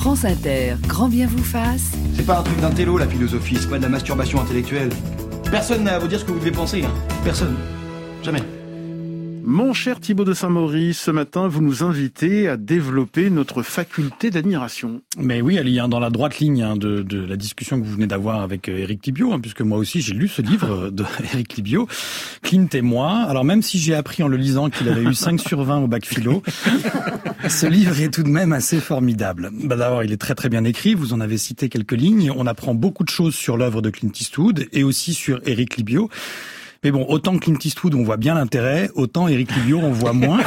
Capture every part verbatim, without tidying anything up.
France Inter, grand bien vous fasse. C'est pas un truc d'intello la philosophie, c'est pas de la masturbation intellectuelle. Personne n'a à vous dire ce que vous devez penser, hein. Personne. Jamais. Mon cher Thibaut de Saint-Maurice, ce matin, vous nous invitez à développer notre faculté d'admiration. Mais oui, Ali, hein, dans la droite ligne hein, de, de la discussion que vous venez d'avoir avec euh, Éric Libio, hein, puisque moi aussi j'ai lu ce livre de Éric Libio, Clint et moi. Alors même si j'ai appris en le lisant qu'il avait eu cinq sur vingt au bac philo, ce livre est tout de même assez formidable. Bah, d'abord, il est très très bien écrit, vous en avez cité quelques lignes. On apprend beaucoup de choses sur l'œuvre de Clint Eastwood et aussi sur Éric Libio. Mais bon, autant Clint Eastwood, on voit bien l'intérêt, autant Éric Libio, on voit moins.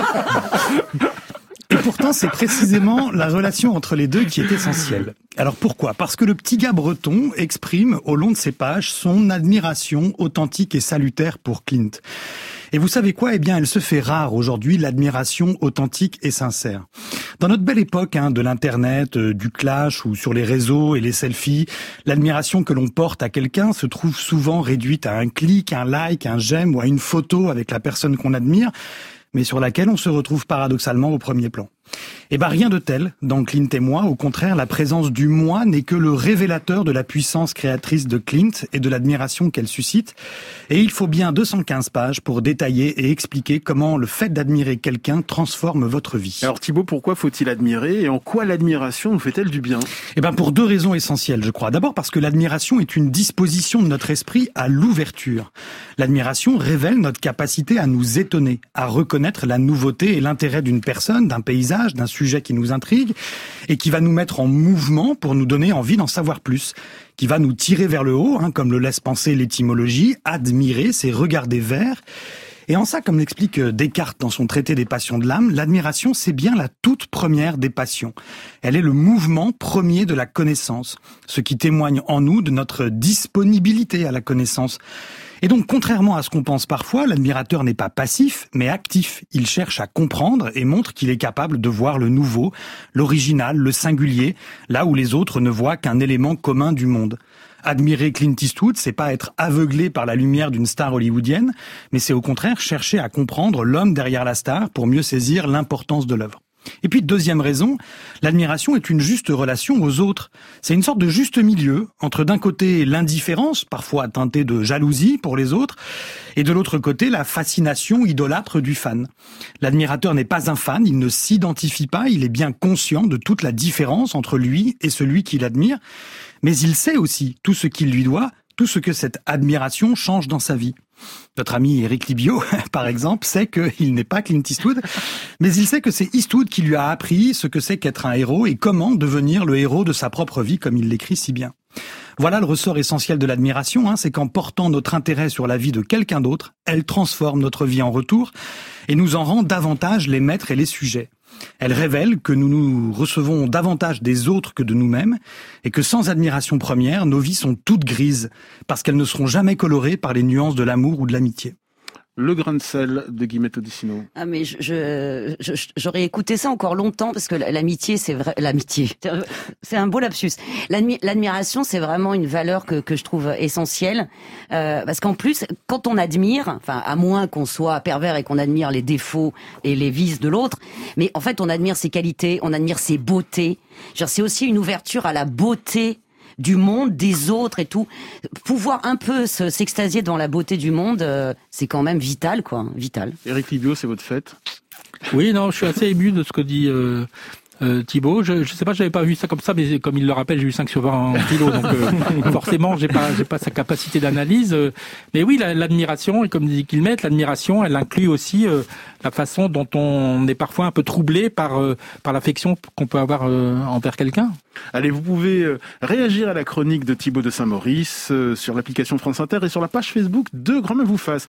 Et pourtant, c'est précisément la relation entre les deux qui est essentielle. Alors pourquoi ? Parce que le petit gars breton exprime au long de ses pages son admiration authentique et salutaire pour Clint. Et vous savez quoi ? Eh bien, elle se fait rare aujourd'hui, l'admiration authentique et sincère. Dans notre belle époque hein, de l'internet, euh, du clash ou sur les réseaux et les selfies, l'admiration que l'on porte à quelqu'un se trouve souvent réduite à un clic, un like, un j'aime ou à une photo avec la personne qu'on admire, mais sur laquelle on se retrouve paradoxalement au premier plan. Eh ben rien de tel dans Clint et moi. Au contraire, la présence du moi n'est que le révélateur de la puissance créatrice de Clint et de l'admiration qu'elle suscite. Et il faut bien deux cent quinze pages pour détailler et expliquer comment le fait d'admirer quelqu'un transforme votre vie. Alors Thibaut, pourquoi faut-il admirer et en quoi l'admiration nous fait-elle du bien ? Eh ben pour deux raisons essentielles, je crois. D'abord parce que l'admiration est une disposition de notre esprit à l'ouverture. L'admiration révèle notre capacité à nous étonner, à reconnaître la nouveauté et l'intérêt d'une personne, d'un paysage, d'un sujet qui nous intrigue et qui va nous mettre en mouvement pour nous donner envie d'en savoir plus, qui va nous tirer vers le haut, hein, comme le laisse penser l'étymologie. Admirer, c'est regarder vers. Et en ça, comme l'explique Descartes dans son traité des passions de l'âme, l'admiration, c'est bien la toute première des passions. Elle est le mouvement premier de la connaissance, ce qui témoigne en nous de notre disponibilité à la connaissance. Et donc, contrairement à ce qu'on pense parfois, l'admirateur n'est pas passif, mais actif. Il cherche à comprendre et montre qu'il est capable de voir le nouveau, l'original, le singulier, là où les autres ne voient qu'un élément commun du monde. Admirer Clint Eastwood, c'est pas être aveuglé par la lumière d'une star hollywoodienne, mais c'est au contraire chercher à comprendre l'homme derrière la star pour mieux saisir l'importance de l'œuvre. Et puis, deuxième raison, l'admiration est une juste relation aux autres. C'est une sorte de juste milieu entre d'un côté l'indifférence, parfois teintée de jalousie pour les autres, et de l'autre côté la fascination idolâtre du fan. L'admirateur n'est pas un fan, il ne s'identifie pas, il est bien conscient de toute la différence entre lui et celui qu'il admire, mais il sait aussi tout ce qu'il lui doit, tout ce que cette admiration change dans sa vie. Notre ami Éric Libio, par exemple, sait qu'il n'est pas Clint Eastwood, mais il sait que c'est Eastwood qui lui a appris ce que c'est qu'être un héros et comment devenir le héros de sa propre vie, comme il l'écrit si bien. Voilà le ressort essentiel de l'admiration, hein, c'est qu'en portant notre intérêt sur la vie de quelqu'un d'autre, elle transforme notre vie en retour et nous en rend davantage les maîtres et les sujets. Elle révèle que nous nous recevons davantage des autres que de nous-mêmes et que sans admiration première, nos vies sont toutes grises parce qu'elles ne seront jamais colorées par les nuances de l'amour ou de l'amitié. Le grain de sel de Guillemette Odissino. Ah mais je, je, je j'aurais écouté ça encore longtemps parce que l'amitié c'est vrai, l'amitié c'est un beau lapsus. L'admi, l'admiration c'est vraiment une valeur que que je trouve essentielle euh, parce qu'en plus quand on admire, enfin à moins qu'on soit pervers et qu'on admire les défauts et les vices de l'autre, mais en fait on admire ses qualités, on admire ses beautés. Genre, c'est aussi une ouverture à la beauté du monde, des autres et tout. Pouvoir un peu se, s'extasier dans la beauté du monde, euh, c'est quand même vital, quoi. Vital. Éric Libio, c'est votre fête. Oui, non, je suis assez ému de ce que dit euh, euh, Thibaut. Je, je sais pas, j'avais pas vu ça comme ça, mais comme il le rappelle, j'ai eu cinq sur vingt en philo, donc euh, forcément, j'ai pas, j'ai pas sa capacité d'analyse. Euh, mais oui, la, l'admiration, et comme dit Guillemette, l'admiration, elle inclut aussi euh, la façon dont on est parfois un peu troublé par euh, par l'affection qu'on peut avoir euh, envers quelqu'un. Allez, vous pouvez euh, réagir à la chronique de Thibaut de Saint-Maurice euh, sur l'application France Inter et sur la page Facebook de Grand Bien vous fasse.